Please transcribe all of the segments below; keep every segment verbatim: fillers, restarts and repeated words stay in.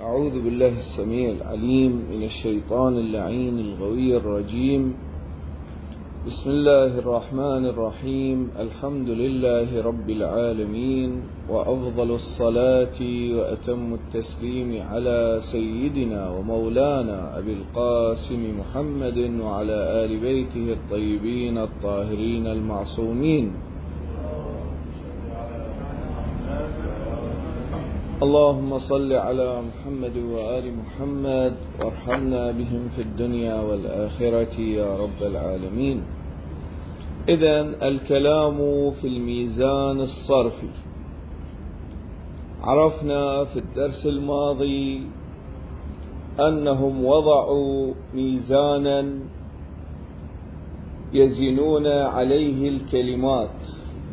أعوذ بالله السميع العليم من الشيطان اللعين الغوي الرجيم. بسم الله الرحمن الرحيم. الحمد لله رب العالمين، وأفضل الصلاة وأتم التسليم على سيدنا ومولانا أبي القاسم محمد وعلى آل بيته الطيبين الطاهرين المعصومين. اللهم صل على محمد وآل محمد وارحمنا بهم في الدنيا والآخرة يا رب العالمين. إذن الكلام في الميزان الصرفي. عرفنا في الدرس الماضي أنهم وضعوا ميزانا يزنون عليه الكلمات،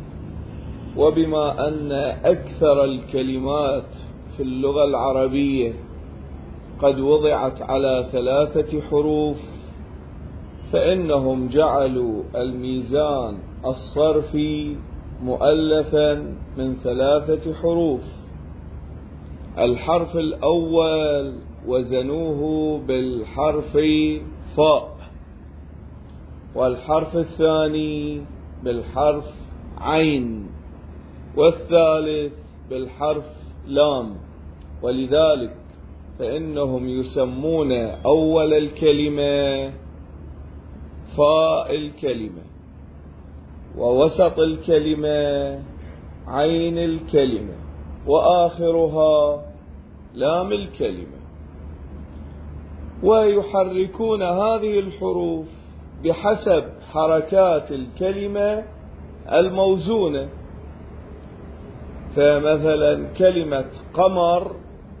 وبما أن أكثر الكلمات في اللغة العربية قد وضعت على ثلاثة حروف، فإنهم جعلوا الميزان الصرفي مؤلفا من ثلاثة حروف. الحرف الأول وزنوه بالحرف فاء، والحرف الثاني بالحرف عين، والثالث بالحرف لام. ولذلك فإنهم يسمون أول الكلمة فاء الكلمة، ووسط الكلمة عين الكلمة، وآخرها لام الكلمة. ويحركون هذه الحروف بحسب حركات الكلمة الموزونة. فمثلا كلمة قمر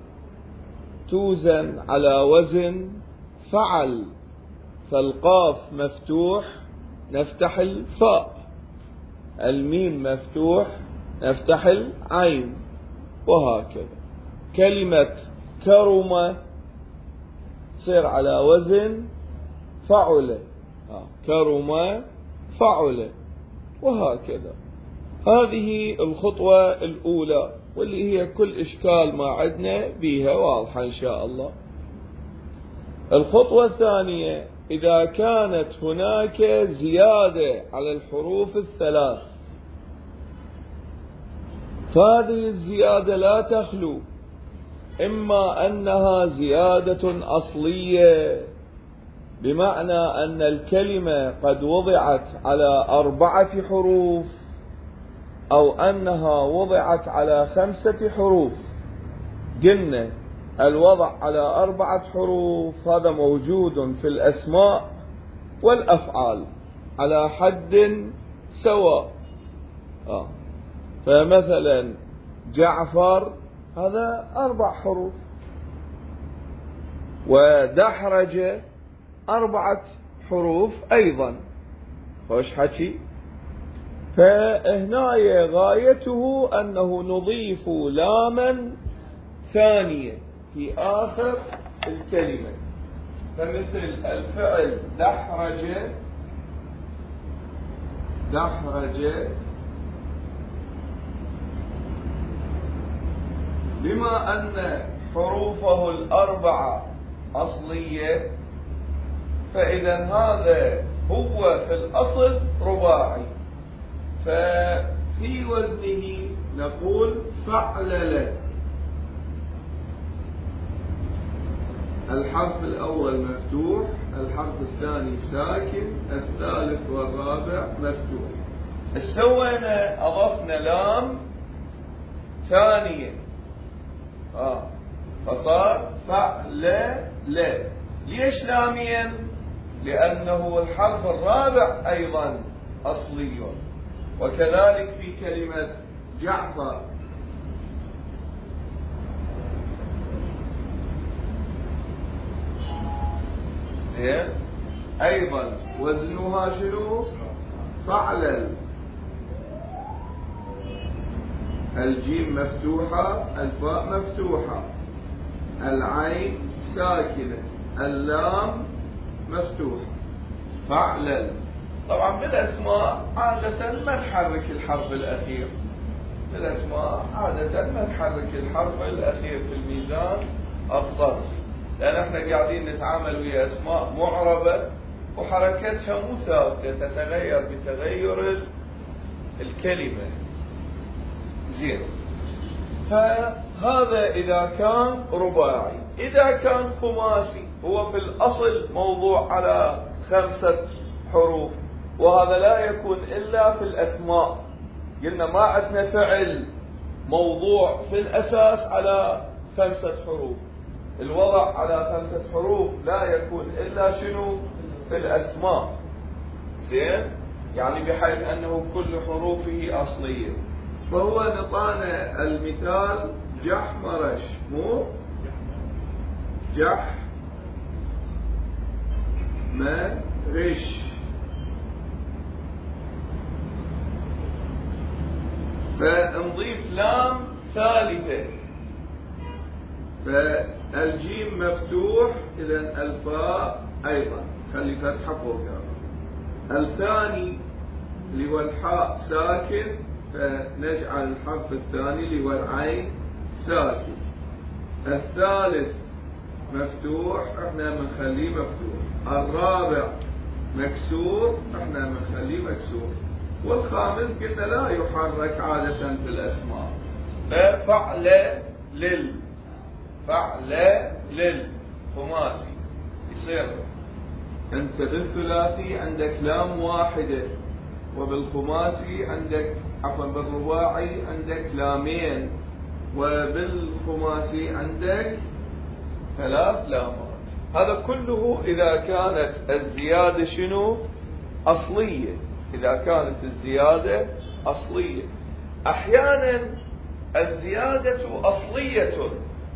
توزن على وزن فعل، فالقاف مفتوح نفتح الفاء، الميم مفتوح نفتح العين، وهكذا. كلمة كرمة تصير على وزن فعل، كرمة فعل، وهكذا. هذه الخطوة الأولى، واللي هي كل إشكال ما عندنا بيها واضحة إن شاء الله. الخطوة الثانية، إذا كانت هناك زيادة على الحروف الثلاث، فهذه الزيادة لا تخلو إما أنها زيادة أصلية، بمعنى أن الكلمة قد وضعت على أربعة حروف، أو أنها وضعت على خمسة حروف. قلنا الوضع على أربعة حروف هذا موجود في الأسماء والأفعال على حد سواء. آه. فمثلا جعفر هذا أربع حروف، ودحرج أربعة حروف أيضا. خوش حكي. فهنا غايته أنه نضيف لاما ثانية في آخر الكلمة. فمثل الفعل دحرج، دحرج بما أن حروفه الأربعة أصلية، فإذا هذا هو في الأصل رباعي، ففي وزنه نقول فعلل. الحرف الأول مفتوح، الحرف الثاني ساكن، الثالث والرابع مفتوح. سوينا أضفنا لام ثانية، آه فصار فعلل. ليش لامين؟ لأنه الحرف الرابع أيضا أصلي. وكذلك في كلمة جعفر، أيضا وزنها شنو؟ فعلل. الجيم مفتوحة، الفاء مفتوحة، العين ساكنة، اللام مفتوحة، فعلل. طبعا بالأسماء عادة ما نحرك الحرف الأخير، بالأسماء عادة ما نحرك الحرف الأخير في الميزان الصرف، لأن احنا قاعدين نتعامل ويا أسماء معربة وحركتها مو ثابتة، تتغير بتغير الكلمة. زين، فهذا إذا كان رباعي. إذا كان خماسي هو في الأصل موضوع على خمسة حروف، وهذا لا يكون إلا في الأسماء. قلنا ما عندنا فعل موضوع في الأساس على خمسة حروف، الوضع على خمسة حروف لا يكون إلا شنو؟ في الأسماء. زين، يعني بحيث أنه كل حروفه أصلية. فهو نطانا المثال جحمرش، مو جح مرش. فنضيف لام ثالثة، فالجيم مفتوح، إذن الفاء أيضا خلي فتحة فوقها. الثاني اللي هو الحاء ساكن، فنجعل الحرف الثاني اللي هو العين ساكن. الثالث مفتوح، احنا بنخليه مفتوح. الرابع مكسور، احنا بنخليه مكسور. والخامس قلنا لا يحرك عادة في الأسماء. ففعل لل، فعل لل خماسي يصير. انت بالثلاثي عندك لام واحدة، وبالخماسي عندك عفوا بالرباعي عندك لامين، وبالخماسي عندك ثلاث لامات. هذا كله إذا كانت الزيادة شنو؟ أصلية. إذا كانت الزيادة أصلية. أحيانا الزيادة أصلية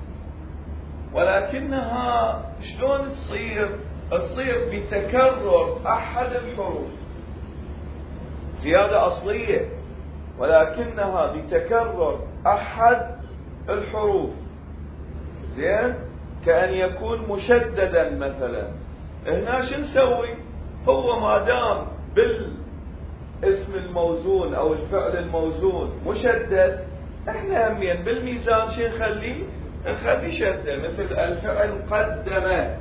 ولكنها شلون تصير؟ تصير بتكرر أحد الحروف. زيادة أصلية ولكنها بتكرر أحد الحروف. زين، كأن يكون مشددا مثلا. هنا شو نسوي؟ هو ما دام بالاسم الموزون أو الفعل الموزون مشدد، احنا همين بالميزان شو نخليه؟ نخلي شدة، مثل الفعل قدم.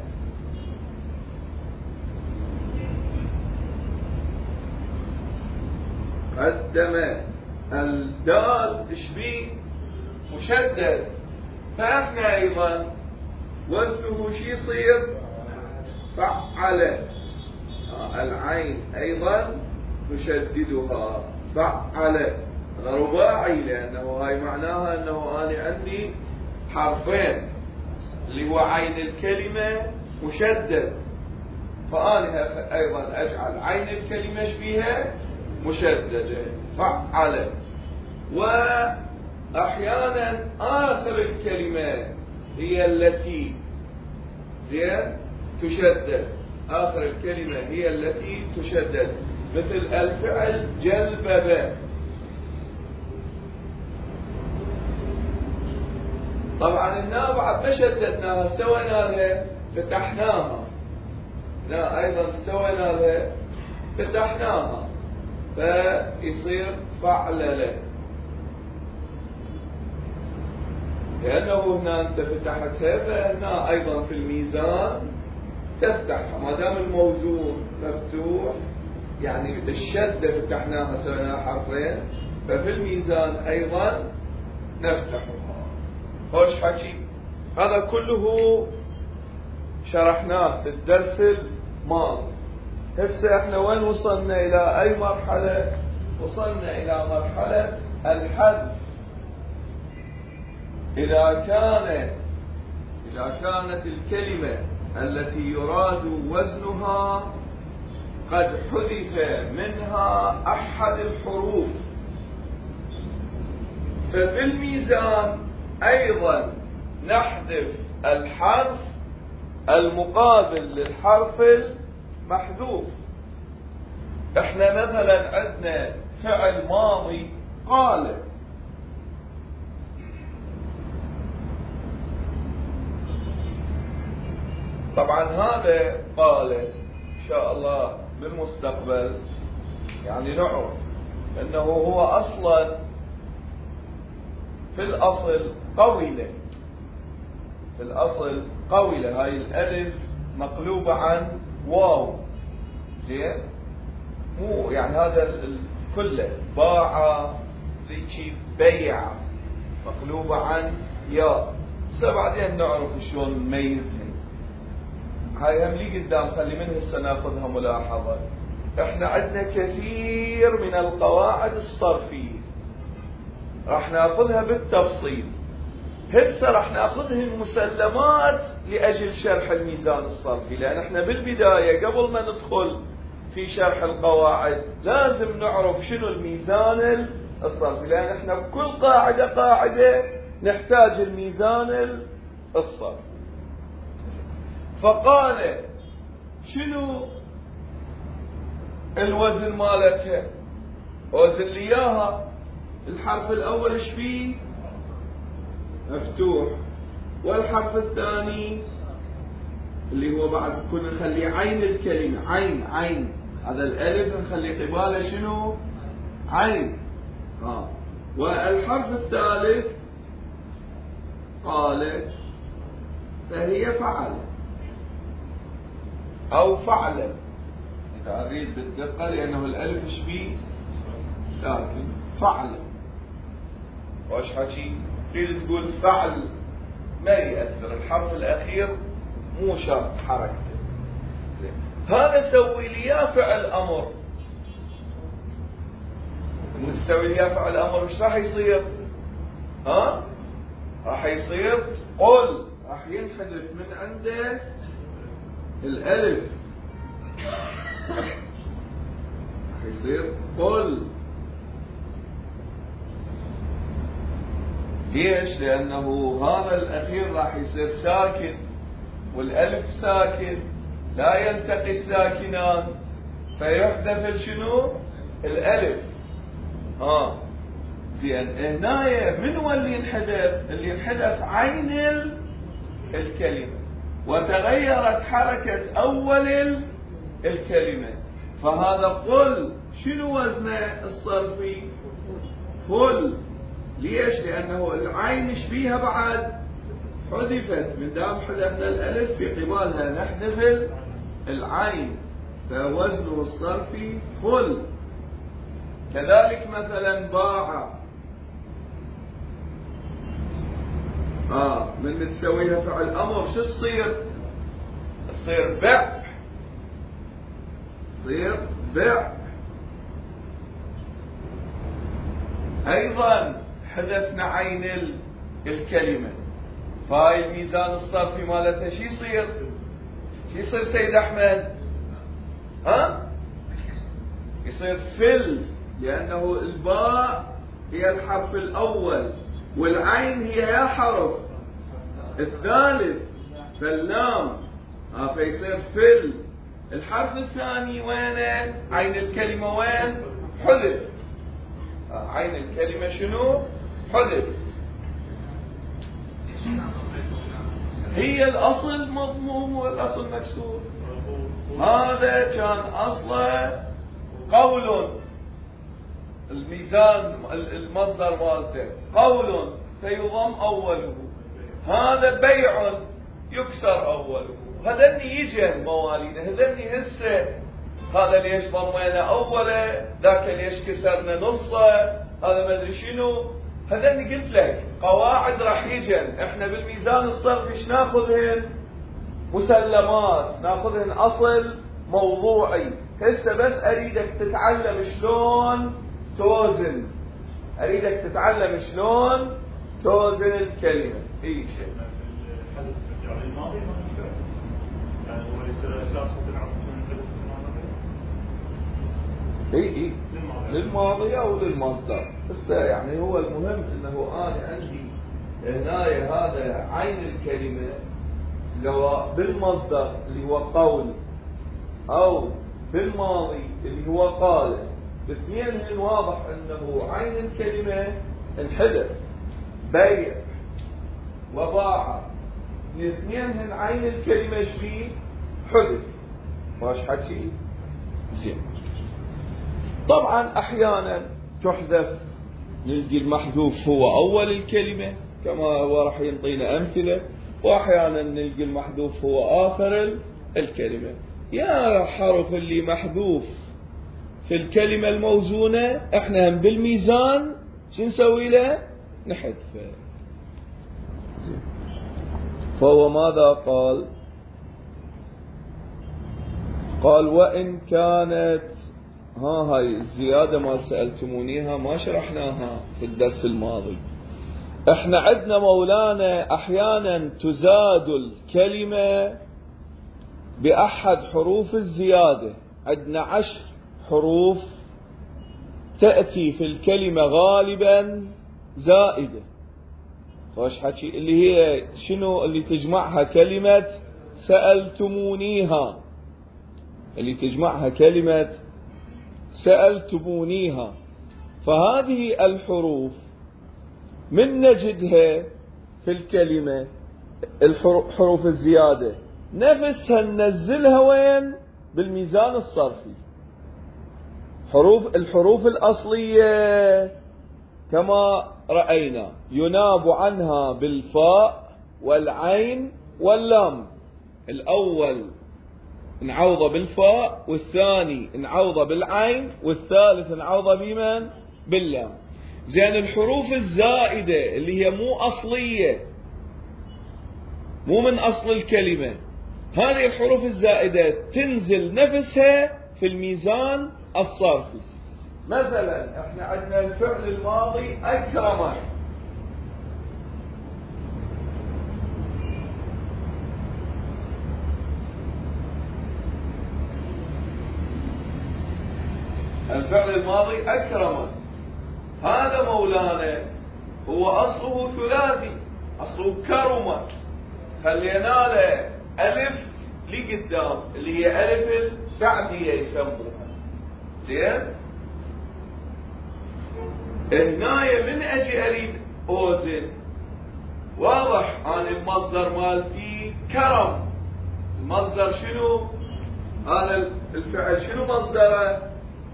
قدم، الدال اشبيه مشدد، فاحنا ايضا وزنه شي يصير؟ فعل. العين ايضا نشددها فعل. رباعي، لانه هاي معناها انه انا عندي حرفين اللي هو عين الكلمة مشدد، فأنا أيضا أجعل عين الكلمة شبيها مشددة فعل. وأحيانا آخر الكلمة هي التي زين تشدد، آخر الكلمة هي التي تشدد، مثل الفعل جلبب. طبعا هنا بعد ما شددناها سوينا لها فتحناها، لا أيضا سوينا لها فتحناها، فيصير فعلله، لأنه هنا أنت فتحتها، فهنا أيضا في الميزان تفتحها ما دام الموزون مفتوح، يعني الشدة فتحناها سوينا حرفين، ففي الميزان أيضا نفتحها. خوش حكي، هذا كله شرحناه في الدرس الماضي. هسه احنا وين وصلنا؟ إلى أي مرحلة؟ وصلنا إلى مرحلة الحذف. إذا كان إذا كانت الكلمة التي يراد وزنها قد حذف منها أحد الحروف، ففي الميزان أيضا نحذف الحرف المقابل للحرف المحذوف. احنا مثلا عندنا فعل ماضي قال، طبعا هذا قال ان شاء الله بالمستقبل يعني نعرف انه هو اصلا في الاصل قوله، في الأصل قولة، هاي الألف مقلوبة عن واو، زين؟ مو يعني هذا كله باع ذيك بيع مقلوبة عن ياء. هسه بعدين نعرف شلون نميزهم. هاي هم لي قدام، خلي من هسه ناخذها ملاحظة. احنا عندنا كثير من القواعد الصرفية راح ناخذها بالتفصيل. هسه راح ناخذها المسلمات لأجل شرح الميزان الصرفي، لأن احنا بالبداية قبل ما ندخل في شرح القواعد لازم نعرف شنو الميزان الصرفي، لأن احنا بكل قاعدة قاعدة نحتاج الميزان الصرفي. فقال شنو الوزن مالتها؟ وزن لي اياها. الحرف الاول ايش بيه؟ مفتوح. والحرف الثاني اللي هو بعد كنا نخليه عين الكلمة، عين عين هذا الالف نخلي قباله شنو؟ عين. اه والحرف الثالث قال فهي فعل او فعلا. اريد بالدقة لانه الالف ايش بيه؟ ساكن. فعل. وايش حكي؟ تريد تقول فعل ما يأثر، الحرف الاخير مو شرط حركته. زين، هذا سوي لي يا فعل امر. نسوي لي يا فعل امر ايش راح يصير؟ ها؟ راح يصير قل، راح ينحذف من عنده الالف، راح يصير قل. ليش؟ لأنه هذا الأخير راح يصير ساكن، والألف ساكن لا يلتقي الساكنان، فيحذف شنو؟ الألف. ها زين، هنا من هو اللي ينحذف؟ اللي ينحذف عين الكلمة، وتغيرت حركة أول الكلمة. فهذا قل شنو وزنه الصرفي؟ فل. ليش؟ لأنه العين ايش بيها بعد؟ حذفت. من دام حذفنا الألف في قبالها نحذف العين، فوزنه الصرفي فل. كذلك مثلا باع، آه من تسويها فعل أمر شو تصير؟ تصير بع، تصير بع. أيضا حذفنا عين الكلمة، فهاي الميزان الصرفي مالتها شو يصير؟ شو يصير سيد أحمد؟ ها؟ يصير فل، لأنه الباء هي الحرف الأول والعين هي يا حرف الثالث، فاللام. ها فيصير فل. الحرف الثاني وينه؟ عين الكلمة وين؟ حذف. عين الكلمة شنو؟ حذف. هي الأصل مضموم والأصل مكسور. هذا كان أصله قول، الميزان المصدر مالته قول فيضم أوله. هذا بيع يكسر أوله. هذني يجي مواليد، هذني هسه هذا ليش ضمينا أوله، ذاك ليش كسرنا نصه، هذا ما ادري شنو. هذني قلت لك قواعد راح يجن. احنا بالميزان الصرفي ايش ناخذهن؟ مسلمات، ناخذهن اصل موضوعي. هسه بس اريدك تتعلم شلون توزن، اريدك تتعلم شلون توزن الكلمه. اي شيء يعني الماضي ما ينفع، يعني هو يصير اساس تلعب اي اي للماضي او للمصدر. هسه يعني هو المهم انه انا عندي هنا هذا عين الكلمه سواء بالمصدر اللي هو قول او بالماضي اللي هو قال، باثنين واضح انه عين الكلمه انحذف. بيع وباع الاثنين عين الكلمه ايش فيه؟ حذف. واش حكي؟ زين. طبعا احيانا تحذف، نلقي المحذوف هو اول الكلمه كما هو راح ينطينا امثله، وأحيانا نلقي المحذوف هو آخر الكلمة. يا حرف اللي محذوف في الكلمة الموزونة احنا هم بالميزان شو نسوي له؟ نحذفه. فهو ماذا قال؟ قال وإن كانت، ها هاي الزيادة ما سألتمونيها ما شرحناها في الدرس الماضي. احنا عندنا مولانا احيانا تزاد الكلمة بأحد حروف الزيادة. عندنا عشر حروف تأتي في الكلمة غالبا زائدة. خوش حكي اللي هي شنو اللي تجمعها كلمة سألتمونيها، اللي تجمعها كلمة سألتمونيها. فهذه الحروف من نجدها في الكلمة الحروف الزيادة نفسها ننزلها وين؟ بالميزان الصرفي. حروف الحروف الأصلية كما رأينا يناب عنها بالفاء والعين واللام. الأول نعوض بالفاء، والثاني نعوض بالعين، والثالث نعوض بمن؟ باللام. زين الحروف الزائدة اللي هي مو أصلية، مو من أصل الكلمة، هذه الحروف الزائدة تنزل نفسها في الميزان الصرفي. مثلا احنا عندنا الفعل الماضي أكرم، الفعل الماضي أكرم، هذا مولانا هو أصله ثلاثي، أصله كرم، خلينا له ألف لقدام اللي هي ألف التعدية يسموها. زين هنايا من أجي أريد أوزن، واضح أنا المصدر مالتي كرم. المصدر شنو؟ أنا الفعل شنو مصدره؟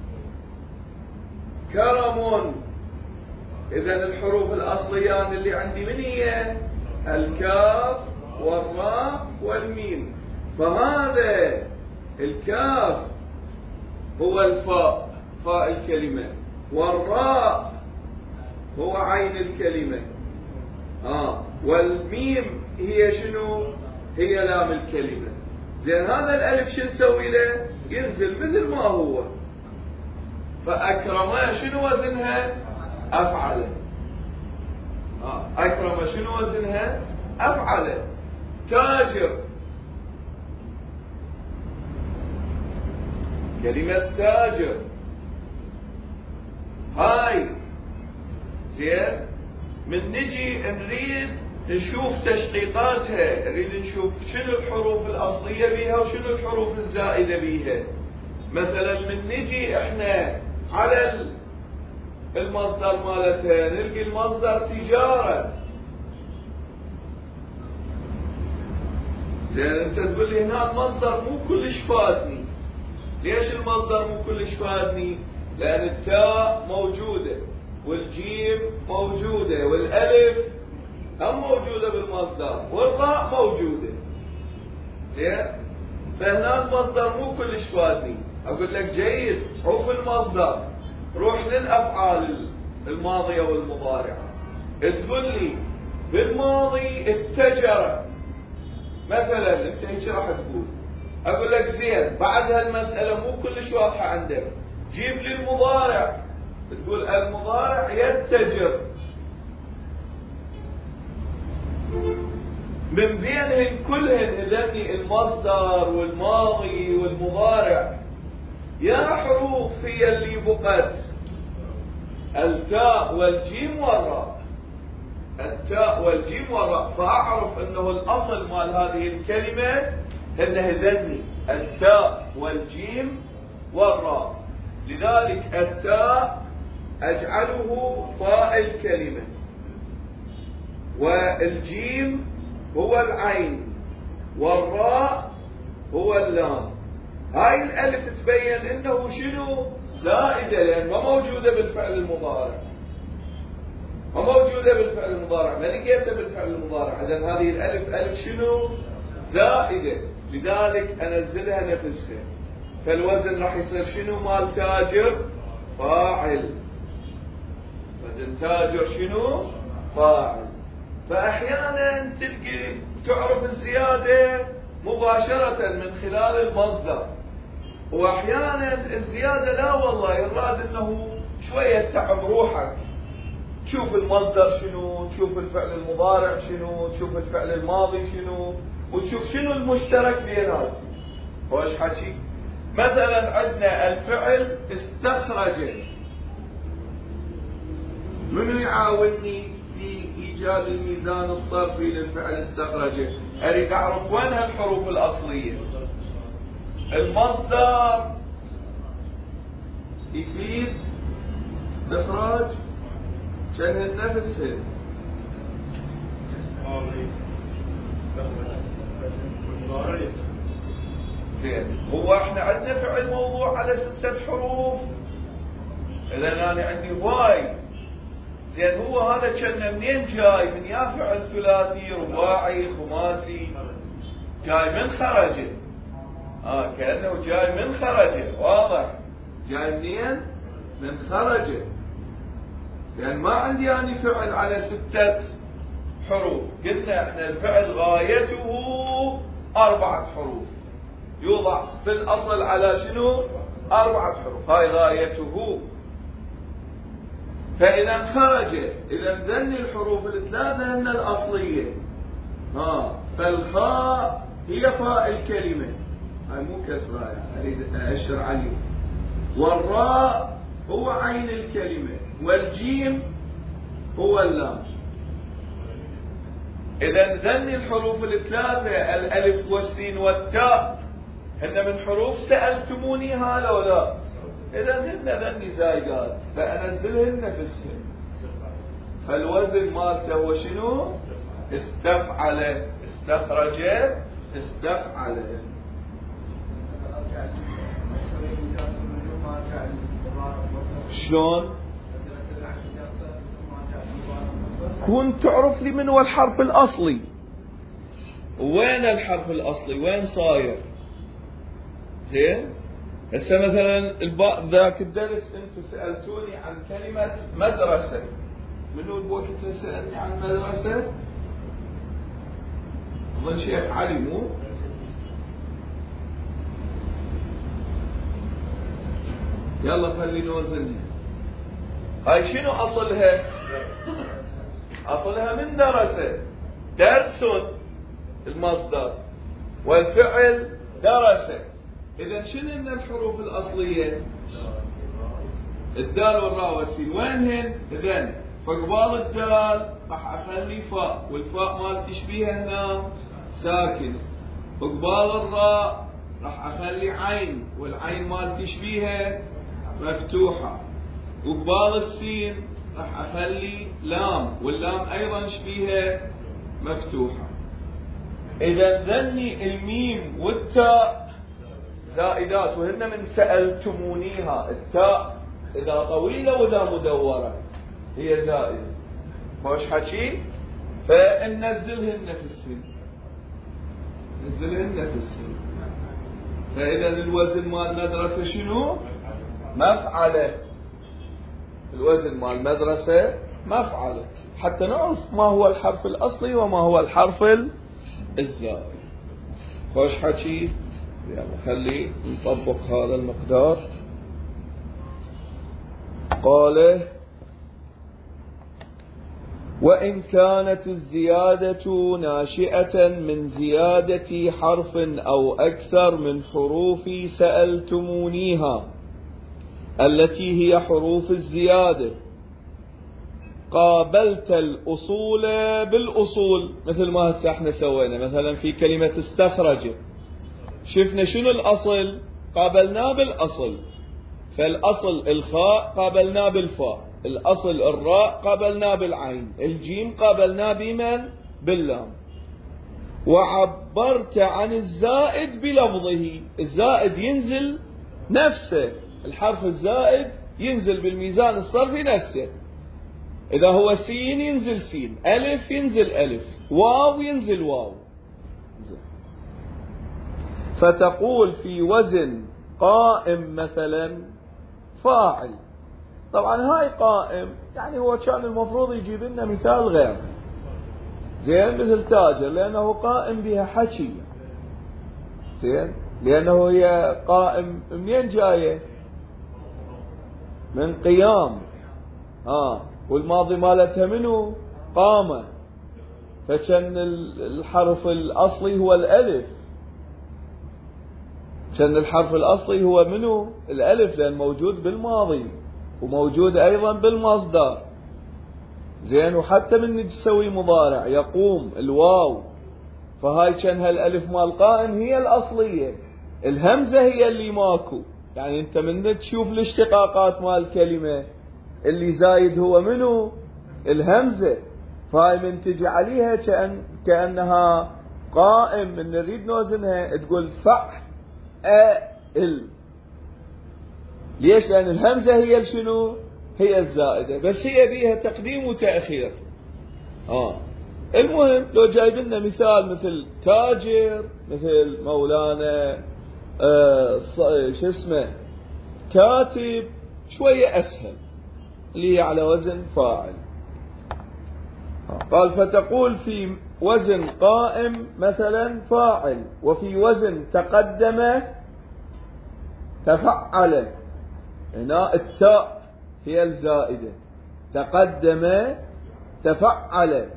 كرم. إذن الحروف الأصليان اللي عندي من هي؟ الكاف والراء والميم. فهذا الكاف هو الفاء، فاء الكلمة، والراء هو عين الكلمة، آه والميم هي شنو؟ هي لام الكلمة. زين هذا الألف شو نسوي له؟ ينزل مثل ما هو. فأكرم شنو وزنها؟ أفعل. آه. أكرم شنو وزنها؟ أفعل. تاجر، كلمة تاجر هاي. زين من نجي نريد نشوف تشقيقاتها، نريد نشوف شنو الحروف الأصلية بيها وشنو الحروف الزائدة بيها. مثلا من نجي احنا على المصدر مالتها نلقي المصدر تجارة. زين انت تقول لي هنا المصدر مو كلش فادني. ليش المصدر مو كلش فادني؟ لأن التاء موجودة والجيم موجودة والألف هم موجودة بالمصدر والراء موجودة. زين فهنا المصدر مو كلش فادني. أقول لك جيد، عوف المصدر، روح للأفعال الماضية والمضارعة. تقول لي بالماضي اتجر مثلا، انت هيك راح تقول. أقول لك زين بعد هالمسألة مو كلش واضحة عندك، جيب لي المضارع. تقول المضارع يتجر. من بينهن كلهن إذني المصدر والماضي والمضارع، يا حروف هي اللي بقت؟ التاء والجيم والراء. التاء والجيم والراء. فأعرف أنه الأصل مال هذه الكلمة أنه ذني التاء والجيم والراء. لذلك التاء أجعله فاء الكلمة، والجيم هو العين، والراء هو اللام. هاي الألف تبين أنه شنو؟ زائدة، لأن ما موجودة بالفعل المضارع. وموجودة بالفعل المضارع، ما لقيتها بالفعل المضارع. إذن هذه الألف ألف شنو؟ زائدة، لذلك أنزلها نفسها. فالوزن راح يصير شنو مال تاجر؟ فاعل. وزن تاجر شنو؟ فاعل. فأحيانا تلقي تعرف الزيادة مباشرة من خلال المصدر، وأحيانا الزيادة لا والله يراد أنه شوية تعب روحك، تشوف المصدر شنو، تشوف الفعل المضارع شنو، تشوف الفعل الماضي شنو، وتشوف شنو المشترك بيناتهم. وش حكي؟ مثلا عندنا الفعل استخرج، منو يعاونني في إيجاد الميزان الصرفي للفعل استخرج؟ أريد أعرف وين هالحروف الأصلية. المصدر يفيد استخراج كان النفس. زين، هو احنا عندنا فعل موضوع على ستة حروف، اذا انا عندي واي. زين، هو هذا كان منين جاي؟ من يا فعل ثلاثي رباعي خماسي، جاي من خرج. اه كأنه جاي من خرج، واضح. جاي منين؟ من خرج. لأن يعني ما عندي أنا فعل على ستة حروف. قلنا احنا الفعل غايته أربعة حروف، يوضع في الأصل على شنو؟ أربعة حروف، هاي غايته. فإذا خرج، إذا ذن الحروف الثلاثة هن الأصلية. ها، فالخاء هي فاء الكلمة، هاي مو كسرة يعني أريد أشر عليه. والراء هو عين الكلمة، والجيم هو اللام. إذا ذن الحروف الثلاثة الألف والسين والتاء هن من حروف سألتمونيها لو لا؟ إذا هن ذن زايدات، فأنزلهن نفسهن. فالوزن مالته هو شنو؟ استفعل، استخرج، استفعل. شلون؟ كنت تعرف لي من هو الحرف الأصلي، وين الحرف الأصلي وين صاير. زين، هسه مثلا الباء ذاك الدرس انتم سألتوني عن كلمة مدرسة، منو الوقت سألني عن مدرسة؟ أظن شيخ علي مو؟ يلا خلي نوزنها. هاي شنو أصلها؟ أصلها من درسة، درس المصدر، والفعل درسة. إذا شنو من الحروف الأصلية؟ الدال والراء والسين، وينهن؟ إذن فقبال الدال راح أخلي فاء، والفاء مال تشبيهها هنا ساكنة. فقبال الراء راح أخلي عين، والعين مال تشبيهها مفتوحة. وقبال السين راح أخلي لام، واللام أيضا شبيهها مفتوحة. إذا ذني الميم والتاء زائدات، وهن من سألتمونيها. التاء إذا طويلة وإذا مدورة هي زائدة. خوش حكي؟ فننزلهن في السن، ننزلهن في السن. فإذا الوزن مال مدرسة شنو؟ مفعلة. الوزن مال المدرسة مفعلة، حتى نعرف ما هو الحرف الأصلي وما هو الحرف الزائد. خوش حكي؟ يلا خلي نطبق هذا المقدار. قال: وإن كانت الزيادة ناشئة من زيادة حرف أو أكثر من حروف سألتمونيها التي هي حروف الزيادة، قابلت الأصول بالأصول، مثل ما هسه احنا سوينا مثلا في كلمة استخرج. شفنا شنو الأصل؟ قابلناه بالأصل. فالأصل الخاء قابلناه بالفاء، الأصل الراء قابلناه بالعين، الجيم قابلناه بمن؟ باللام. وعبرت عن الزائد بلفظه، الزائد ينزل نفسه، الحرف الزائد ينزل بالميزان الصرفي نفسه. إذا هو سين ينزل سين، ألف ينزل ألف، واو ينزل واو. فتقول في وزن قائم مثلا فاعل. طبعا هاي قائم يعني هو كان المفروض يجيب لنا مثال غير زين، مثل تاجر، لأنه قائم بها حكي زين، لأنه هي قائم منين جاية؟ من قيام. آه والماضي مالتها منو؟ قامة. فكان الحرف الأصلي هو الألف، كان الحرف الأصلي هو منو؟ الألف، لأن موجود بالماضي وموجود أيضا بالمصدر زين. وحتى من نسوي مضارع يقوم الواو، فهاي كان هالألف مال قائم هي الأصلية، الهمزة هي اللي ماكو. يعني أنت من تشوف الاشتقاقات مال الكلمة اللي زايد هو منو؟ الهمزة. فهاي من تجي عليها كأن كأنها قائم، من نريد نوزنها تقول فعل. ليش؟ لأن الهمزة هي شنو؟ هي الزائدة، بس هي بيها تقديم وتأخير. آه المهم لو جايب لنا مثال مثل تاجر، مثل مولانا آه شو اسمه كاتب، شوية أسهل اللي على وزن فاعل. قال فتقول في وزن قائم مثلا فاعل، وفي وزن تقدم تفعل. هنا التاء هي الزائدة، تقدم تفعل.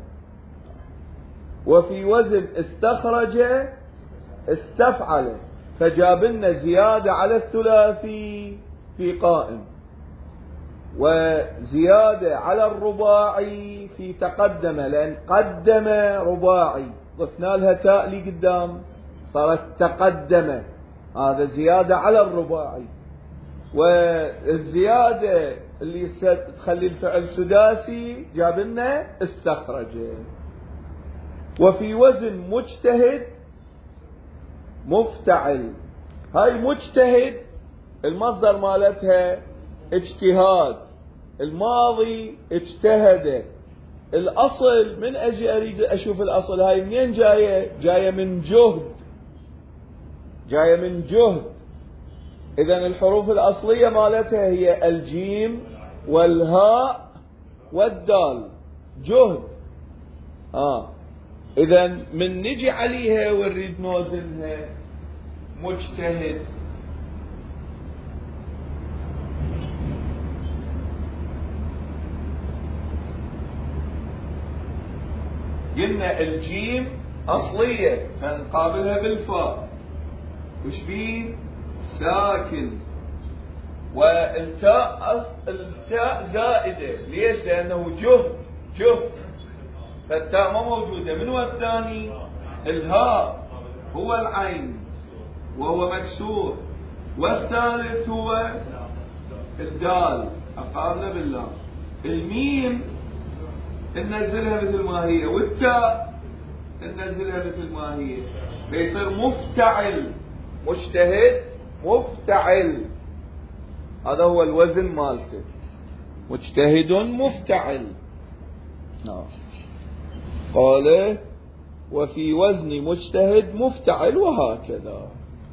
وفي وزن استخرج استفعل، فجاب لنا زيادة على الثلاثي في قائم، وزيادة على الرباعي في تقدم، لأن قدم رباعي ضفنا لها تاء لي قدام صارت تقدم، هذا زيادة على الرباعي. والزيادة اللي تخلي الفعل سداسي جاب لنا استخرج. وفي وزن مجتهد مفتعل. هاي مجتهد المصدر مالتها اجتهاد، الماضي اجتهد. الأصل من أجي أريد أشوف الأصل هاي منين جاية؟ جاية من جهد، جاية من جهد. إذن الحروف الأصلية مالتها هي الجيم والهاء والدال، جهد. آه إذن من نجي عليها ونريد نوزنها مجتهد، قلنا الجيم أصلية فنقابلها بالفاء، وش بين ساكن. والتاء أص... التاء زائدة، ليش؟ لأنه جهد جهد، فالتاء ما موجودة. من هو الثاني؟ الهاء هو العين وهو مكسور، والثالث هو الدال أقابله بالله. الميم ننزلها مثل ما هي، والتاء ننزلها مثل ما هي، فيصير مفتعل. مجتهد مفتعل، هذا هو الوزن مالته، مجتهد مفتعل. نعم. قال وفي وزن مجتهد مفتعل، وهكذا.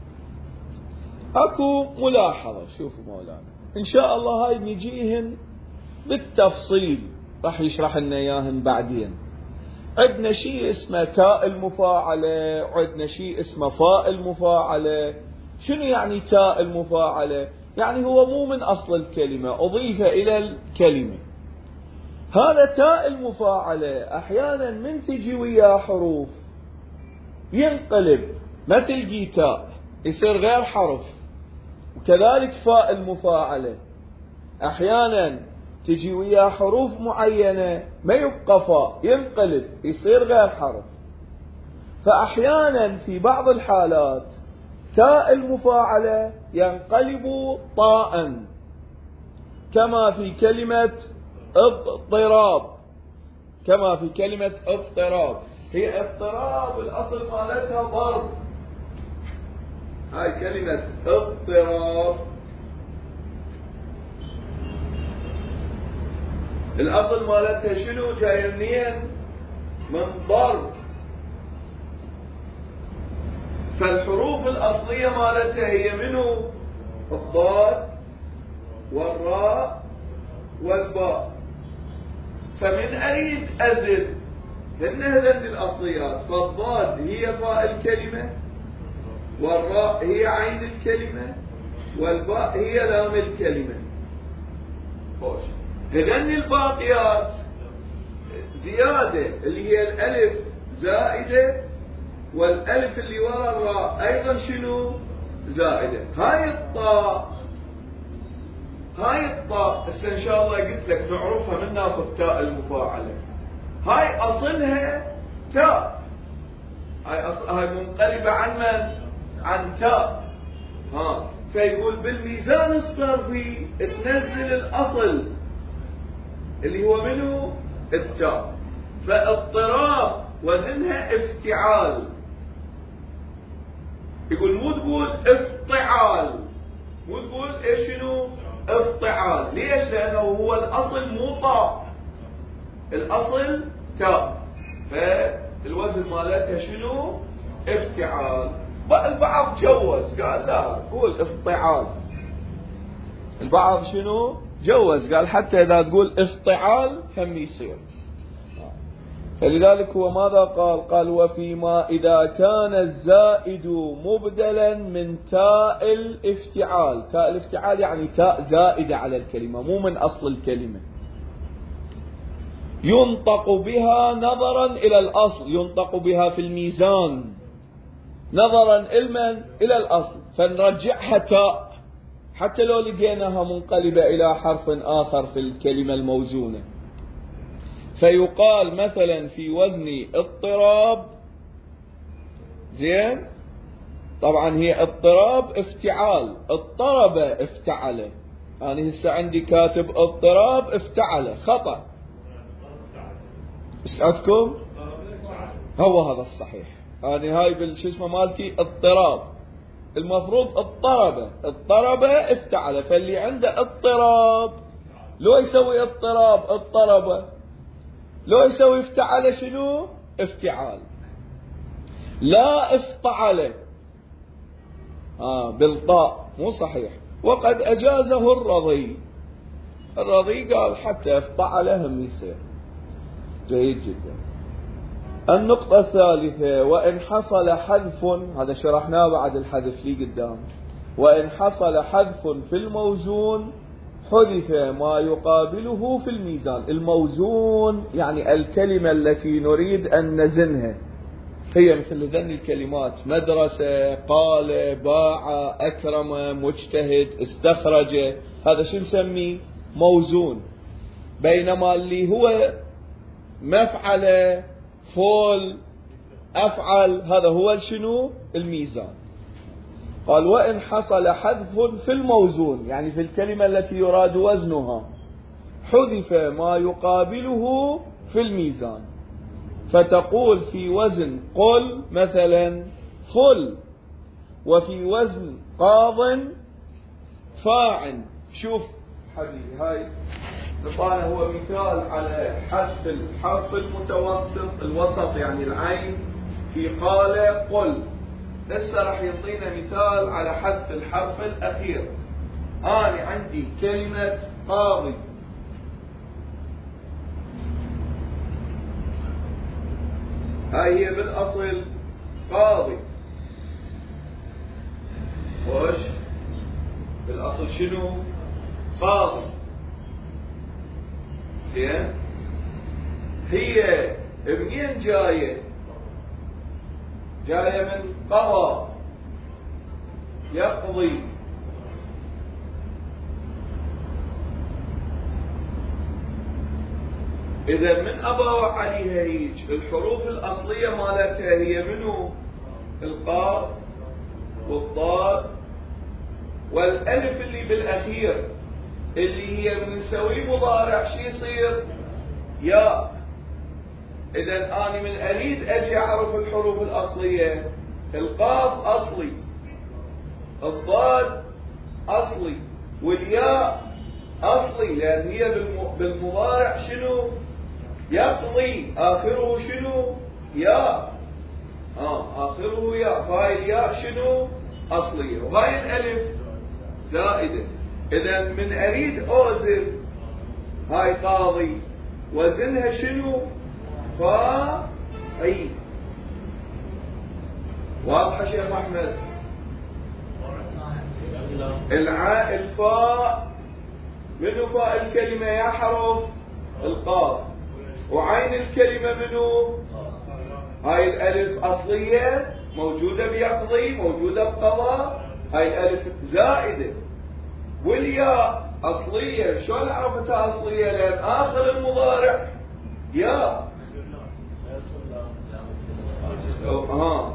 اكو ملاحظة، شوفوا مولانا ان شاء الله هاي نجيهن بالتفصيل، راح يشرح لنا اياهن بعدين. عندنا شيء اسمه تاء المفاعلة، وعندنا شيء اسمه فاء المفاعلة. شنو يعني تاء المفاعلة؟ يعني هو مو من أصل الكلمة، أضيف إلى الكلمة. هذا تاء المفاعلة أحيانا من تجي وياه حروف ينقلب، ما تلقي تاء، يصير غير حرف. وكذلك فاء المفاعلة أحيانا تجي وياه حروف معينة ما يبقى فاء، ينقلب يصير غير حرف. فأحيانا في بعض الحالات تاء المفاعلة ينقلب طاء، كما في كلمة اضطراب، كما في كلمة اضطراب. هي اضطراب الأصل مالتها ضرب، هاي كلمة اضطراب الأصل مالتها شنو؟ جاية منين؟ من ضرب. فالحروف الأصلية مالتها هي منو؟ الضاد والراء والباء. فمن أريد أزد هن هذن الأصليات، فالضاد هي فاء الكلمة، والراء هي عين الكلمة، والباء هي لام الكلمة. خوش. هذن الباقيات زيادة اللي هي الألف زائدة، والألف اللي وراء الراء أيضا شنو؟ زائدة. هاي الطاء هاي الطاء هسه إن شاء الله قلت لك نعرفها من ناخذ تاء المفاعلة. هاي أصلها تاء، هاي أصل هاي منقلبة عن من؟ عن تاء. ها فيقول بالميزان الصرفي تنزل الأصل اللي هو منه التاء، فاضطراب وزنها افتعال. يقول مو تقول افتعال، مو تقول ايش شنو؟ افتعال. ليش؟ لأنه هو الأصل مو طاء، الأصل تاء، فالوزن مالتها شنو؟ افتعال. البعض جوز قال لا قول افتعال، البعض شنو؟ جوز قال حتى إذا تقول افتعال هم يصير. فلذلك هو ماذا قال؟ قال وفيما إذا كان الزائد مبدلا من تاء الافتعال. تاء الافتعال يعني تاء زائدة على الكلمة مو من أصل الكلمة، ينطق بها نظرا إلى الأصل، ينطق بها في الميزان نظرا إلمن؟ إلى الأصل، فنرجعها تاء حتى لو لقيناها منقلبة إلى حرف آخر في الكلمة الموزونة. فيقال مثلا في وزن اضطراب، زين، طبعا هي اضطراب افتعال، اضطرب افتعل، أنا هسه عندي كاتب اضطراب افتعل خطأ، اسعدكم هو هذا الصحيح. أنا هاي بالشو اسمه مالتي اضطراب، المفروض اضطرب، اضطرب افتعل، فاللي عنده اضطراب لو يسوي اضطراب اضطرب، لو يسوي افتعل شنو؟ افتعال. لا افتعل آه بالطاء مو صحيح. وقد أجازه الرضي، الرضي قال حتى افتعل هم يصير. جيد جدا. النقطة الثالثة وإن حصل حذف، هذا شرحناه بعد الحذف لي قدام، وإن حصل حذف في الموزون حذف ما يقابله في الميزان. الموزون يعني الكلمة التي نريد أن نزنها، هي مثل ذن الكلمات مدرسة، قال، باع، أكرم، مجتهد، استخرج، هذا شو نسميه؟ موزون. بينما اللي هو مفعل، فول، أفعل، هذا هو شنو؟ الميزان. قال وإن حصل حذف في الموزون يعني في الكلمة التي يراد وزنها، حذف ما يقابله في الميزان، فتقول في وزن قل مثلا فل، وفي وزن قاض فاعن. شوف حبيبي هاي نطانا هو مثال على حذف الحرف المتوسط، الوسط يعني العين، في قال قل. هسه راح يعطينا مثال على حذف الحرف الأخير. أنا عندي كلمة قاضي، هاي هي بالأصل قاضي، وش بالأصل شنو؟ قاضي، زين. هي منين جاية؟ جاية من قضى، يقضي. إذا من أباوع عليها هيج الحروف الأصلية مالتها هي منو؟ القاف والضاد والألف اللي بالأخير اللي هي بنسوي مضارع شي يصير؟ ياء. إذا أنا من أريد أجي أعرف الحروف الأصلية، القاف أصلي، الضاد أصلي، والياء أصلي، لأن هي بالمضارع شنو؟ يقضي، آخره شنو؟ ياء. آه آخره ياء، فهاي الياء شنو؟ أصلية، وهاي الألف زائدة. إذا من أريد أوزن هاي قاضي، وزنها شنو؟ فاعل. واضحة شيخ أحمد؟ العاء الفاء، منو فاء الكلمة يا حرف؟ القاف. وعين الكلمة منو؟ هاي الألف أصلية موجودة بيقضي، موجودة بقضاء، هاي الألف زائدة. والياء أصلية، شلون عرفتها أصلية؟ لأن آخر المضارع ياء. ها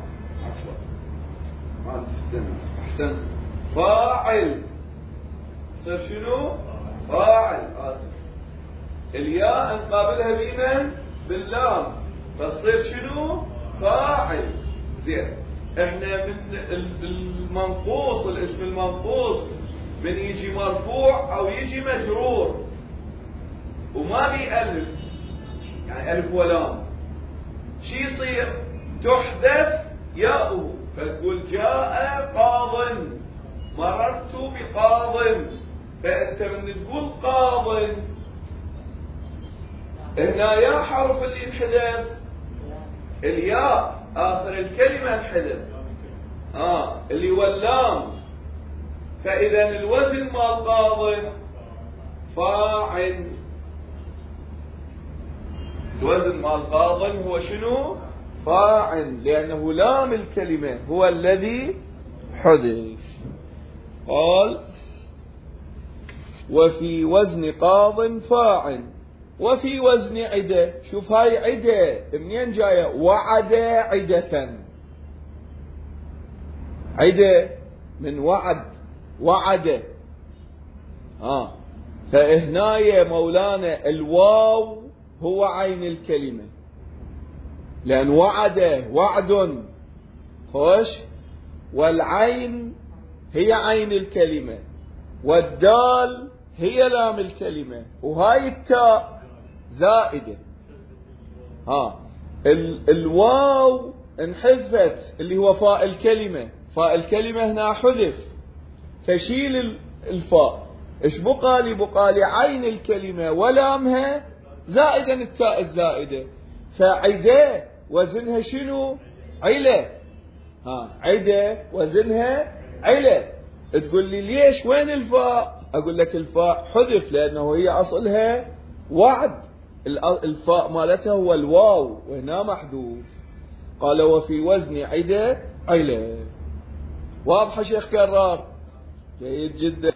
ما أحسنت. فاعل صير شنو؟ فاعل. آسف، الياء نقابلها بمن؟ باللام، فتصير شنو؟ فاعل. زين، احنا من المنقوص، الاسم المنقوص من يجي مرفوع او يجي مجرور وما بي الف، يعني الف ولام، شي يصير؟ تحذف ياؤه، فتقول جاء قاض، مررت بقاض. فانت من تقول قاض هنا يا حرف اللي انحذف الياء، آخر الكلمة انحذف، آه اللي هو اللام. فإذا الوزن مال قاض فاعل. الوزن مال قاض هو شنو؟ فاعل، لأنه لام الكلمة هو الذي حذف. قال وفي وزن قاض فاعل، وفي وزن عدة. شوف هاي عدة منين جاية؟ وعد عدة، عدة من وعد، وعد. آه فهنا يا مولانا الواو هو عين الكلمة، لأن وعد وعد خوش، والعين هي عين الكلمة، والدال هي لام الكلمة، وهاي التاء زائدة. ها ال الواو انحذفت اللي هو فاء الكلمة، فاء الكلمة هنا حذف، فشيل الفاء، ايش بقى لي؟ بقى لي عين الكلمة ولامها زائدا التاء الزائدة. فعدة وزنها شنو؟ علة. ها عدة وزنها علة. تقول لي ليش وين الفاء؟ اقول لك الفاء حذف لانه هي اصلها وعد، الفاء مالتها هو الواو وهنا محذوف. قال وفي وزن عدة علة. واضحة شيخ كرار؟ جيد جدا.